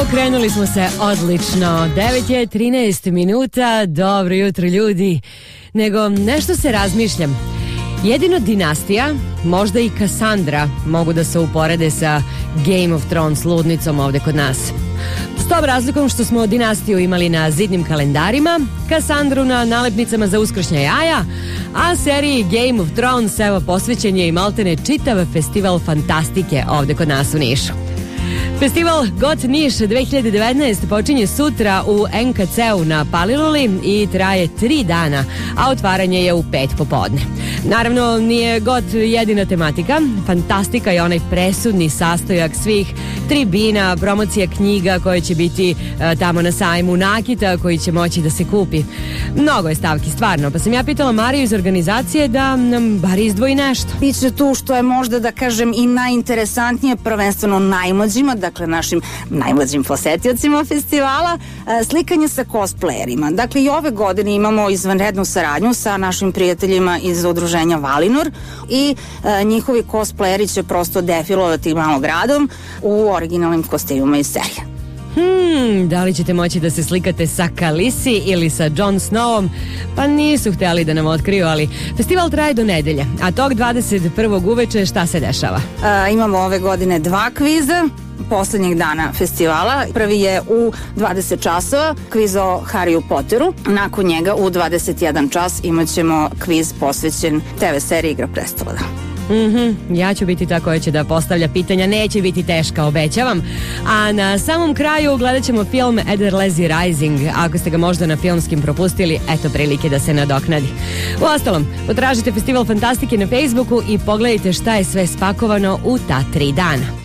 Pokrenuli smo se odlično. 9 je 13 minuta. Dobro jutro, ljudi. Nego nešto se razmišljam. Jedino dinastija, možda i Kassandra, mogu da se uporede sa Game of Thrones ludnicom ovde kod nas. S tom razlikom što smo dinastiju imali na zidnim kalendarima, Kassandru na nalepnicama za uskršnja jaja, a seriji Game of Thrones evo posvećen je i maltene čitav festival fantastike ovde kod nas u Nišu. Festival Got Niš 2019 počinje sutra u NKC-u na Paliluli i traje 3 dana, a otvaranje je u 5 popodne. Naravno, nije Got jedina tematika. Fantastika je onaj presudni sastojak svih tribina, promocija knjiga koje će biti tamo na sajmu, nakita koji će moći da se kupi. Mnogo je stavki, stvarno. Pa sam ja pitala Mariju iz organizacije da nam bar izdvoji nešto. Biće tu što je možda, da kažem, i najinteresantnije, prvenstveno najmlađima, dakle našim najmlađim posetiocima festivala, slikanje sa cosplayerima. Dakle, i ove godine imamo izvanrednu saradnju sa našim prijateljima iz udruženja Valinor i njihovi cosplayeri će prosto defilovati malo gradom u originalnim kostimima iz serije. Da li ćete moći da se slikate sa Khaleesi ili sa Jon Snowom? Pa nisu htjeli da nam otkriju, ali festival traje do nedelje, a tog 21. uveče šta se dešava? Imamo ove godine 2 kviza poslednjeg dana festivala. Prvi je u 20 časova, kviz o Harryu Potteru. Nakon njega u 21 čas imat ćemo kviz posvećen TV seriji Igra prestolova. Ja ću biti ta koja će da postavlja pitanja, neće biti teška, obećavam. A na samom kraju gledat ćemo film Eder Lezi Rising. Ako ste ga možda na filmskim propustili, eto prilike da se nadoknadi. Uostalom, potražite Festival fantastike na Facebooku i pogledajte šta je sve spakovano u ta 3 dana.